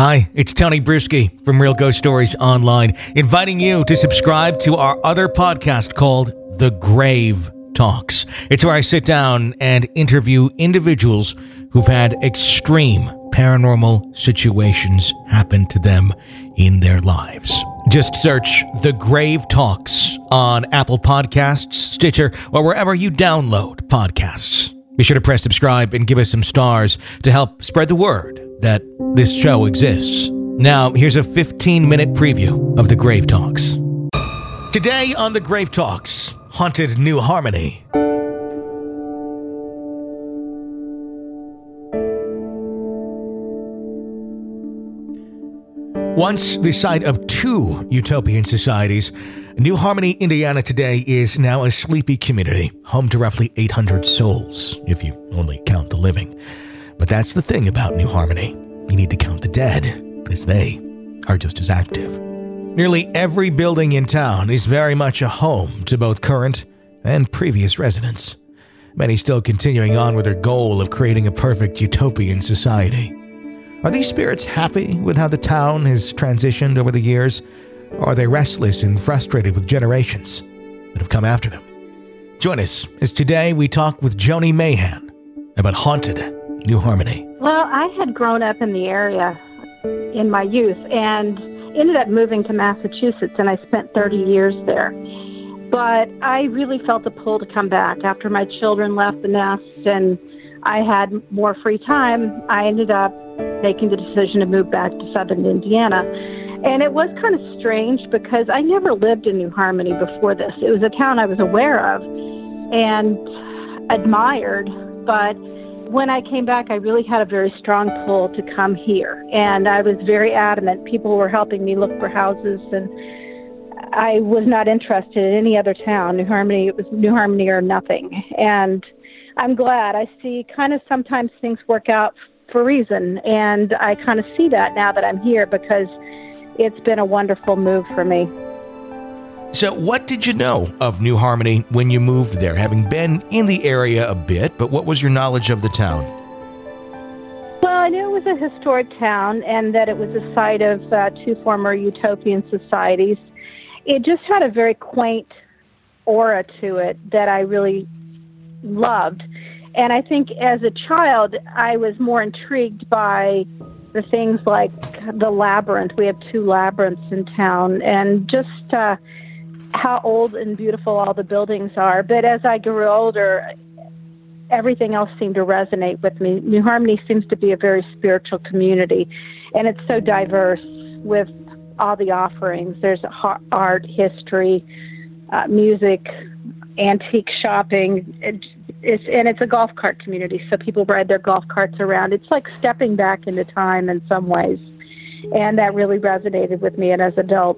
Hi, it's Tony Bruschi from Real Ghost Stories Online, inviting you to subscribe to our other podcast called The Grave Talks. It's where I sit down and interview individuals who've had extreme paranormal situations happen to them in their lives. Just search The Grave Talks on Apple Podcasts, Stitcher, or wherever you download podcasts. Be sure to press subscribe and give us some stars to help spread the word that this show exists. Now, here's a 15-minute preview of The Grave Talks. Today on The Grave Talks, haunted New Harmony. Once the site of two utopian societies, New Harmony, Indiana today is now a sleepy community, home to roughly 800 souls, if you only count the living. But that's the thing about New Harmony. You need to count the dead, because they are just as active. Nearly every building in town is very much a home to both current and previous residents. Many still continuing on with their goal of creating a perfect utopian society. Are these spirits happy with how the town has transitioned over the years? Or are they restless and frustrated with generations that have come after them? Join us as today we talk with Joni Mahan about haunted New Harmony. Well, I had grown up in the area in my youth and ended up moving to Massachusetts, and I spent 30 years there. But I really felt a pull to come back. After my children left the nest and I had more free time, I ended up making the decision to move back to southern Indiana. And it was kind of strange because I never lived in New Harmony before this. It was a town I was aware of and admired, but when I came back, I really had a very strong pull to come here. And I was very adamant. People were helping me look for houses, and I was not interested in any other town. New Harmony, it was New Harmony or nothing. And I'm glad. I see kind of sometimes things work out for a reason, and I kind of see that now that I'm here because it's been a wonderful move for me. So what did you know of New Harmony when you moved there, having been in the area a bit, but what was your knowledge of the town? Well, I knew it was a historic town and that it was a site of two former utopian societies. It just had a very quaint aura to it that I really loved. And I think as a child, I was more intrigued by the things like the labyrinth. We have two labyrinths in town, and just how old and beautiful all the buildings are. But as I grew older, everything else seemed to resonate with me. New Harmony seems to be a very spiritual community, and it's so diverse with all the offerings. There's art, history, music, antique shopping. It's a golf cart community, so people ride their golf carts around. It's like stepping back into time in some ways, and that really resonated with me as an adult.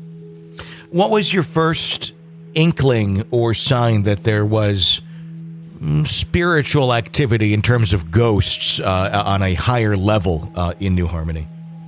What was your first inkling or sign that there was spiritual activity in terms of ghosts on a higher level in New Harmony?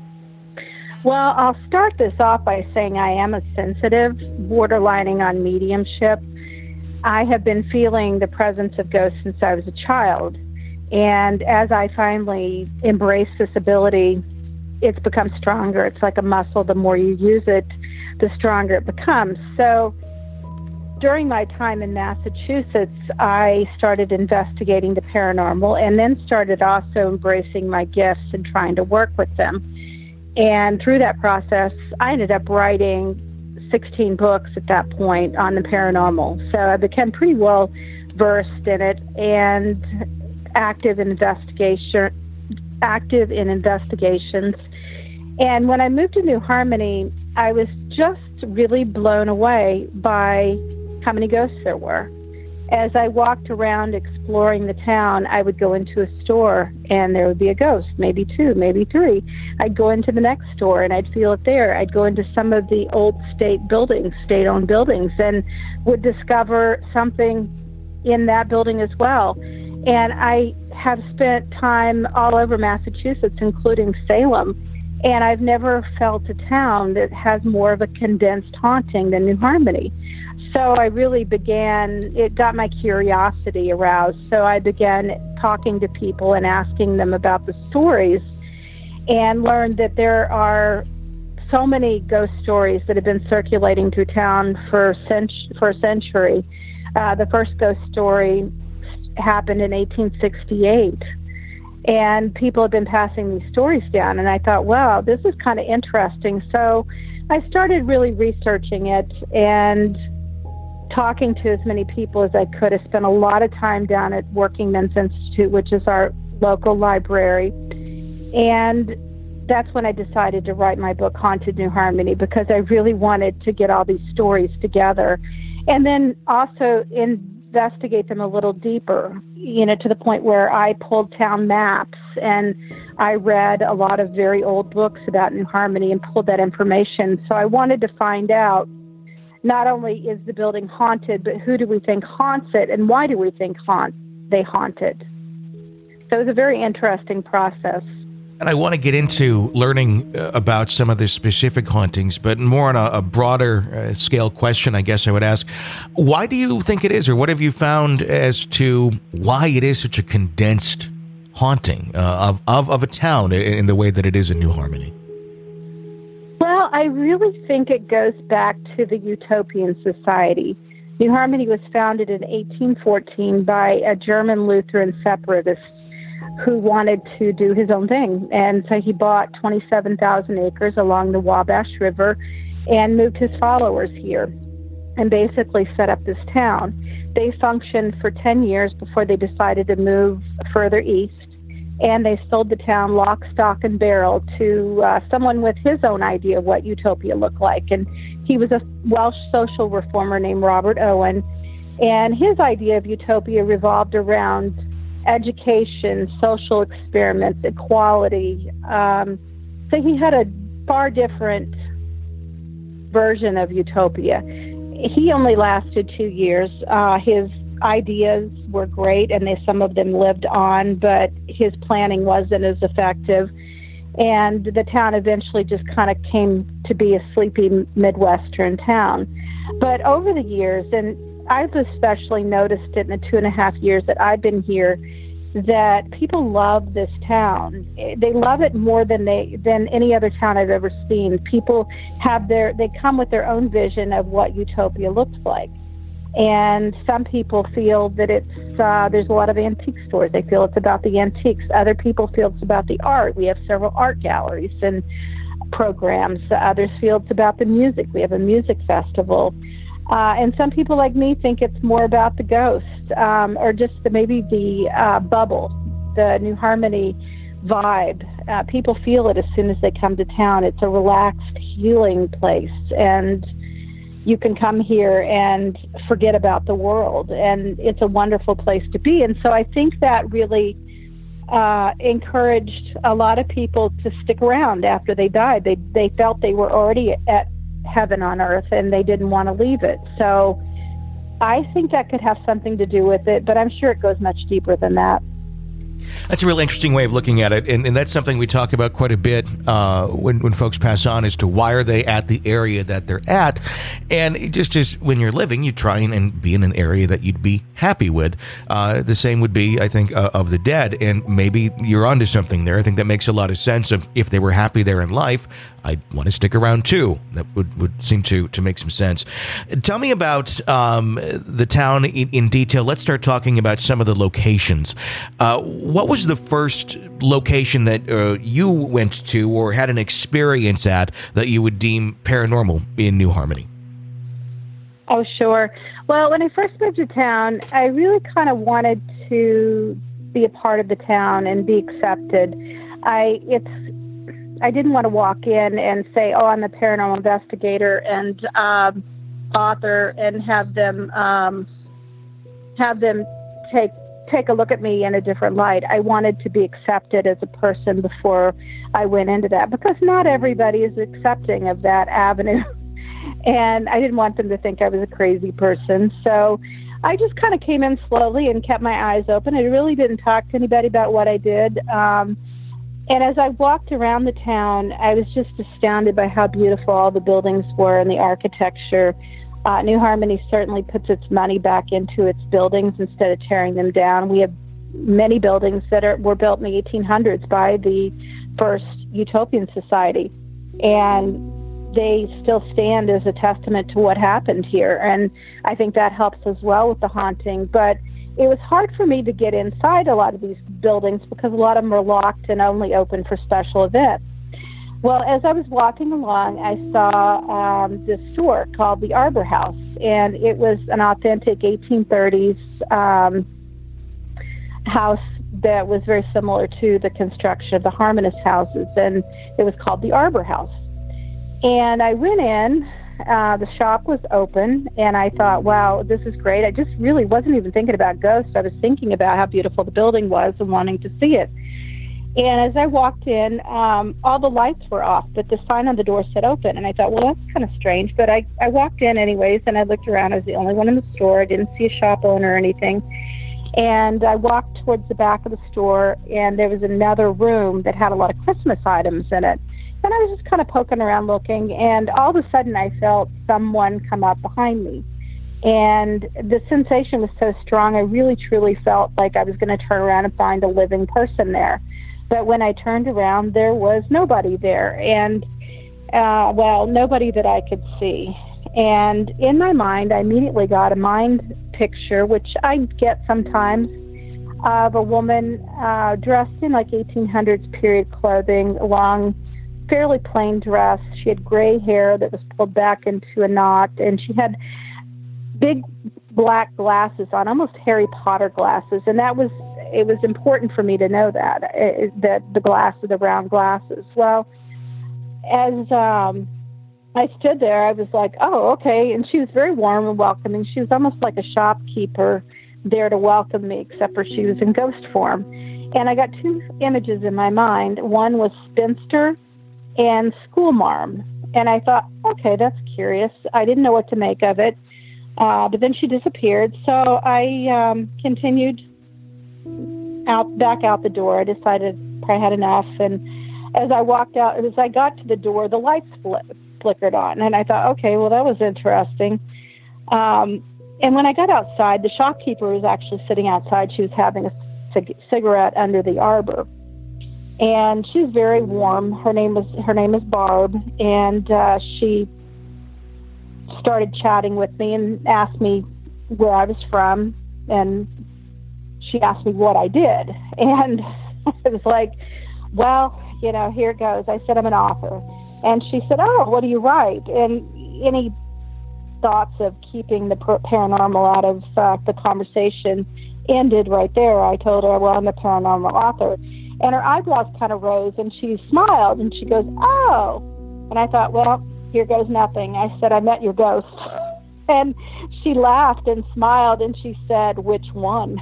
Well, I'll start this off by saying I am a sensitive, borderlining on mediumship. I have been feeling the presence of ghosts since I was a child. And as I finally embrace this ability, it's become stronger. It's like a muscle. The more you use it, the stronger it becomes. So during my time in Massachusetts, I started investigating the paranormal and then started also embracing my gifts and trying to work with them. And through that process, I ended up writing 16 books at that point on the paranormal. So I became pretty well versed in it and active in investigations. And when I moved to New Harmony, I was just really blown away by how many ghosts there were. As I walked around exploring the town, I would go into a store and there would be a ghost, maybe two, maybe three. I'd go into the next store and I'd feel it there. I'd go into some of the old state-owned buildings, and would discover something in that building as well. And I have spent time all over Massachusetts, including Salem, and I've never felt a town that has more of a condensed haunting than New Harmony. So I really it got my curiosity aroused. So I began talking to people and asking them about the stories. and learned that there are so many ghost stories that have been circulating through town for a century. The first ghost story happened in 1868, and people have been passing these stories down, and I thought, wow, this is kind of interesting. So I started really researching it and talking to as many people as I could. I spent a lot of time down at Working Men's Institute, which is our local library, and that's when I decided to write my book, Haunted New Harmony, because I really wanted to get all these stories together and then also investigate them a little deeper, to the point where I pulled town maps and I read a lot of very old books about New Harmony and pulled that information. So I wanted to find out, not only is the building haunted, but who do we think haunts it and why do we think they haunt it? So it was a very interesting process. And I want to get into learning about some of the specific hauntings, but more on a broader scale question, I guess I would ask, why do you think it is, or what have you found as to why it is such a condensed haunting of a town in the way that it is in New Harmony? Well, I really think it goes back to the Utopian Society. New Harmony was founded in 1814 by a German Lutheran separatist who wanted to do his own thing. And so he bought 27,000 acres along the Wabash River and moved his followers here and basically set up this town. They functioned for 10 years before they decided to move further east, and they sold the town lock, stock, and barrel to someone with his own idea of what utopia looked like. And he was a Welsh social reformer named Robert Owen, and his idea of utopia revolved around education, social experiments, equality. So he had a far different version of utopia. He only lasted 2 years. His ideas were great, and some of them lived on, but his planning wasn't as effective. And the town eventually just kind of came to be a sleepy Midwestern town. But over the years, and I've especially noticed it in the 2.5 years that I've been here, that people love this town. They love it more than any other town I've ever seen. People they come with their own vision of what utopia looks like. And some people feel that there's a lot of antique stores. They feel it's about the antiques. Other people feel it's about the art. We have several art galleries and programs. Others feel it's about the music. We have a music festival. And some people like me think it's more about the ghost, or just maybe the bubble, the New Harmony vibe. People feel it as soon as they come to town. It's a relaxed, healing place, and you can come here and forget about the world, and it's a wonderful place to be. And so I think that really encouraged a lot of people to stick around after they died. They felt they were already at heaven on earth, and they didn't want to leave it. So I think that could have something to do with it, but I'm sure it goes much deeper than that. That's a real interesting way of looking at it, and that's something we talk about quite a bit when folks pass on, as to why are they at the area that they're at. And just as when you're living, you try and be in an area that you'd be happy with. The same would be, I think, of the dead, and maybe you're onto something there. I think that makes a lot of sense. Of if they were happy there in life, I'd want to stick around too. That would seem to make some sense. Tell me about the town in detail. Let's start talking about some of the locations. What was the first location that you went to or had an experience at that you would deem paranormal in New Harmony? Oh, sure. Well, when I first moved to town, I really kind of wanted to be a part of the town and be accepted. I didn't want to walk in and say, "Oh, I'm a paranormal investigator and author," and have them take a look at me in a different light. I wanted to be accepted as a person before I went into that, because not everybody is accepting of that avenue. And I didn't want them to think I was a crazy person. So I just kind of came in slowly and kept my eyes open. I really didn't talk to anybody about what I did. And as I walked around the town, I was just astounded by how beautiful all the buildings were and the architecture. New Harmony certainly puts its money back into its buildings instead of tearing them down. We have many buildings that were built in the 1800s by the first utopian society. And they still stand as a testament to what happened here. And I think that helps as well with the haunting. But it was hard for me to get inside a lot of these buildings because a lot of them are locked and only open for special events. Well, as I was walking along, I saw this store called the Arbor House, and it was an authentic 1830s house that was very similar to the construction of the Harmonist houses, and it was called the Arbor House. And I went in, the shop was open, and I thought, wow, this is great. I just really wasn't even thinking about ghosts. I was thinking about how beautiful the building was and wanting to see it. And as I walked in, all the lights were off, but the sign on the door said open. And I thought, well, that's kind of strange. But I walked in anyways, and I looked around. I was the only one in the store. I didn't see a shop owner or anything. And I walked towards the back of the store, and there was another room that had a lot of Christmas items in it. And I was just kind of poking around looking, and all of a sudden I felt someone come up behind me. And the sensation was so strong, I really, truly felt like I was going to turn around and find a living person there. But when I turned around, there was nobody there, and, nobody that I could see. And in my mind, I immediately got a mind picture, which I get sometimes, of a woman dressed in like 1800s period clothing, long, fairly plain dress. She had gray hair that was pulled back into a knot, and she had big black glasses on, almost Harry Potter glasses. And it was important for me to know that the glasses, the round glasses. Well, as I stood there, I was like, oh, okay. And she was very warm and welcoming. She was almost like a shopkeeper there to welcome me, except for she was in ghost form. And I got two images in my mind. One was spinster and schoolmarm. And I thought, okay, that's curious. I didn't know what to make of it. But then she disappeared. So I continued back out the door. I decided I had enough. And as I walked out, as I got to the door, the lights flickered on. And I thought, okay, well, that was interesting. And when I got outside, the shopkeeper was actually sitting outside. She was having a cigarette under the arbor. And she was very warm. Her name is Barb, and she started chatting with me and asked me where I was from, and she asked me what I did. And I was like, well, here it goes. I said, I'm an author. And she said, oh, what do you write? And any thoughts of keeping the paranormal out of the conversation ended right there. I told her, well, I'm a paranormal author. And her eyebrows kind of rose, and she smiled, and she goes, oh. And I thought, well, here goes nothing. I said, I met your ghost. And she laughed and smiled, and she said, which one?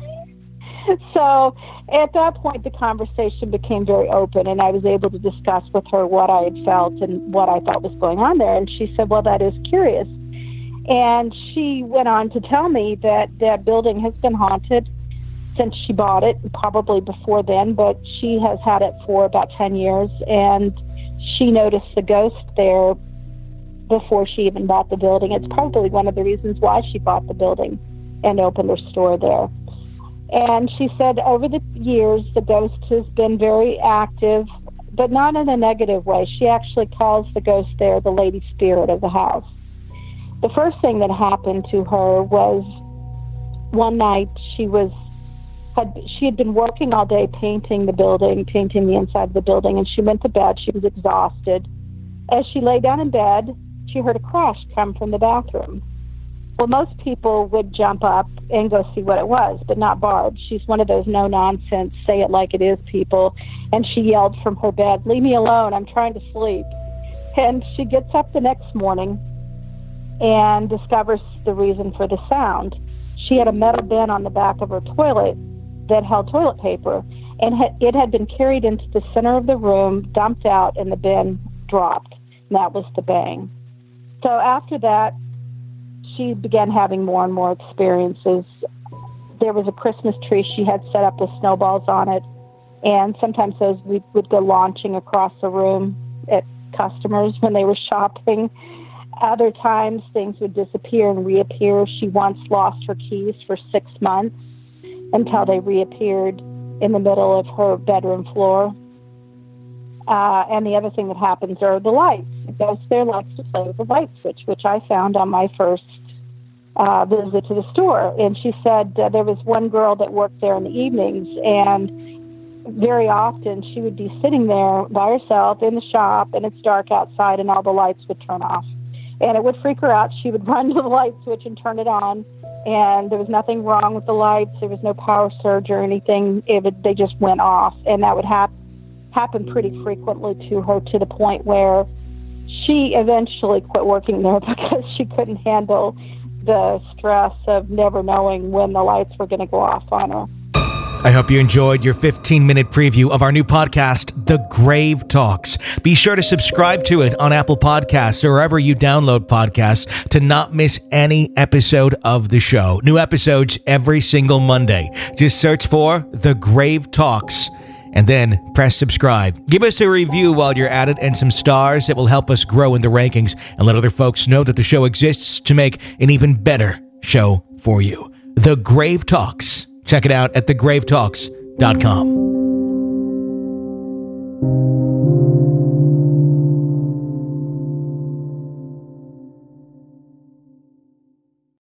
So at that point, the conversation became very open, and I was able to discuss with her what I had felt and what I thought was going on there. And she said, well, that is curious. And she went on to tell me that that building has been haunted since she bought it, probably before then, but she has had it for about 10 years, and she noticed the ghost there before she even bought the building. It's probably one of the reasons why she bought the building and opened her store there. And she said over the years, the ghost has been very active, but not in a negative way. She actually calls the ghost there the lady spirit of the house. The first thing that happened to her was one night she had been working all day painting the inside of the building, and she went to bed. She was exhausted. As she lay down in bed, she heard a crash come from the bathroom. Well, most people would jump up and go see what it was, but not Barb. She's one of those no-nonsense, say-it-like-it-is people, and she yelled from her bed, leave me alone, I'm trying to sleep. And she gets up the next morning and discovers the reason for the sound. She had a metal bin on the back of her toilet that held toilet paper, and it had been carried into the center of the room, dumped out, and the bin dropped. And that was the bang. So after that, she began having more and more experiences. There was a Christmas tree she had set up with snowballs on it, and sometimes those would go launching across the room at customers when they were shopping. Other times, things would disappear and reappear. She once lost her keys for 6 months until they reappeared in the middle of her bedroom floor. And the other thing that happens are the lights. Ghost there likes to play with the light switch, which I found on my first visit to the store. And she said there was one girl that worked there in the evenings, and very often she would be sitting there by herself in the shop, and it's dark outside, and all the lights would turn off. And it would freak her out. She would run to the light switch and turn it on, and there was nothing wrong with the lights. There was no power surge or anything. They just went off, and that would happen pretty frequently to her, to the point where she eventually quit working there because she couldn't handle the stress of never knowing when the lights were going to go off on her. I hope you enjoyed your 15-minute preview of our new podcast, The Grave Talks. Be sure to subscribe to it on Apple Podcasts or wherever you download podcasts to not miss any episode of the show. New episodes every single Monday. Just search for The Grave Talks and then press subscribe. Give us a review while you're at it and some stars that will help us grow in the rankings and let other folks know that the show exists to make an even better show for you. The Grave Talks. Check it out at thegravetalks.com.